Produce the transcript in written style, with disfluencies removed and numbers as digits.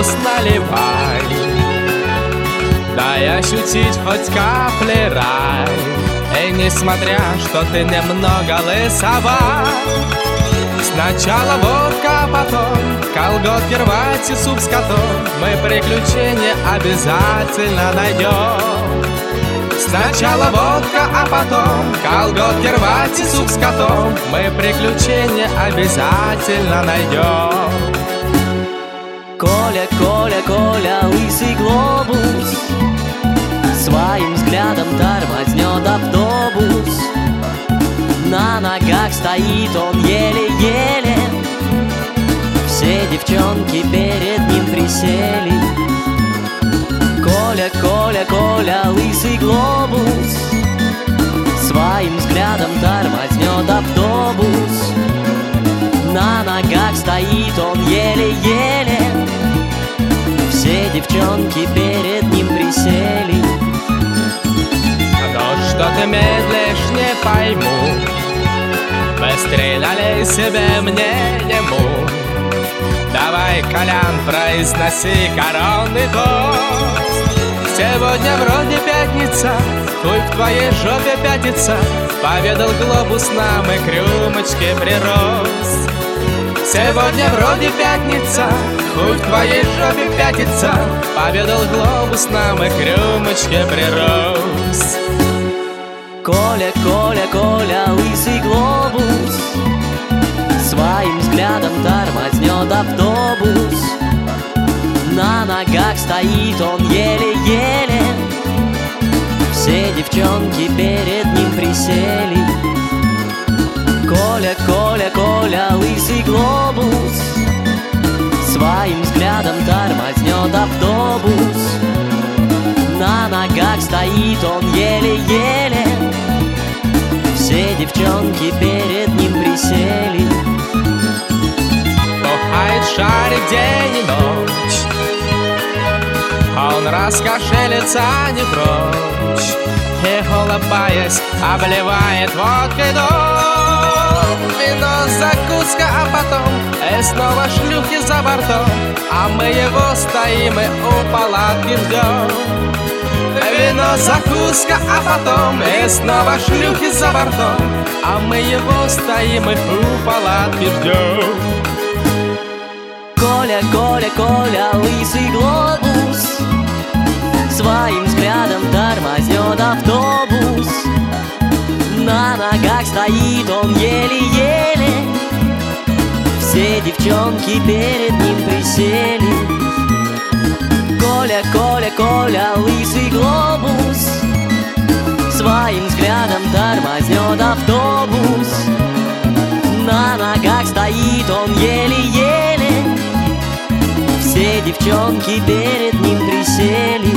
глобус наливай, дай ощутить хоть капли рай. И несмотря, что ты немного лысоват, сначала водка, а потом колготки рвать и суп с котом. Мы приключения обязательно найдем. Сначала водка, а потом колготки рвать и суп с котом. Мы приключения обязательно найдем. Коля, Коля, Коля, лысый глобус своим взглядом тормознет автобус. На ногах стоит он еле-еле, все девчонки перед ним присели. Коля, Коля, Коля, лысый глобус своим взглядом тормознет автобус. На ногах стоит он еле-еле, все девчонки перед ним присели. Но что ты медлишь, не пойму, быстрей налей себе, мне нему. Давай, Колян, произноси коронный тост. Сегодня вроде пятница, хуй в твоей жопе пятится, поведал глобус нам и к рюмочке прирос. Сегодня вроде пятница, хуй в твоей жопе пятится, поведал глобус нам и к рюмочке прирос. Коля, Коля, Коля, лысый глобус своим взглядом тормознет автобус. На ногах стоит он еле-еле, все девчонки перед ним присели. Коля, Коля, Коля, лысый глобус своим взглядом тормознет автобус. На ногах стоит он еле-еле, все девчонки перед ним присели. Бухает шарик день и ночь, он раскошелится не прочь, и, улыбаясь, обливает водкой дом. Вино, закуска, а потом и снова шлюхи за бортом, а мы его стоим и у палатки ждем. Вино, закуска, а потом и снова шлюхи за бортом, а мы его стоим и у палатки ждем. Коля, Коля, Коля, лысый глобус своим взглядом тормознет автобус. На ногах стоит он еле-еле, все девчонки перед ним присели. Коля, Коля, Коля, лысый глобус своим взглядом тормознет автобус. На ногах стоит он еле-еле, все девчонки перед ним присели.